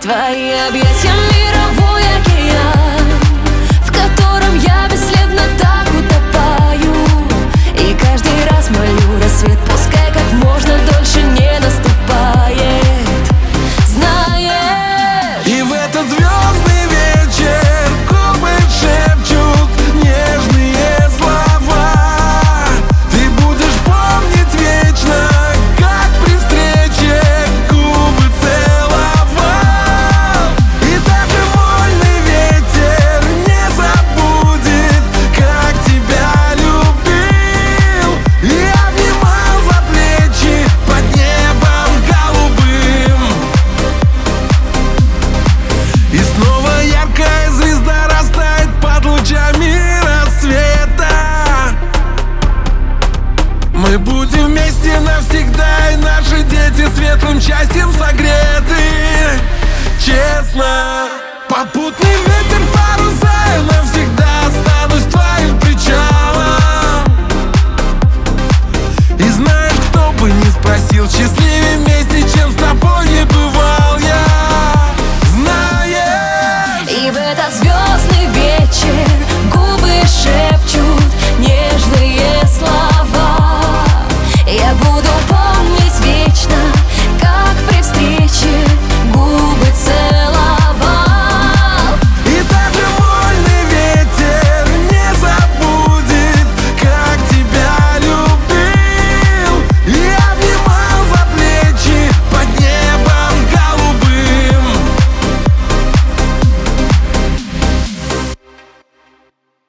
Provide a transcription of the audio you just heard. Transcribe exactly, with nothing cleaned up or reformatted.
твои объятия мировой океан, в котором я бесследно так утопаю. И каждый раз молю рассвет, пускай как можно дольше не наступает. Знаешь, и в этот звездный вечер губы шепчут нежные слова. Ты будешь помнить вечно, как при встрече губы целовал. И даже вольный ветер не забудет, как тебя любил и обнимал за плечи под небом голубым. И снова яркая звезда растает под лучами рассвета. Мы будем вместе навсегда, и наши дети светлым счастьем согреют.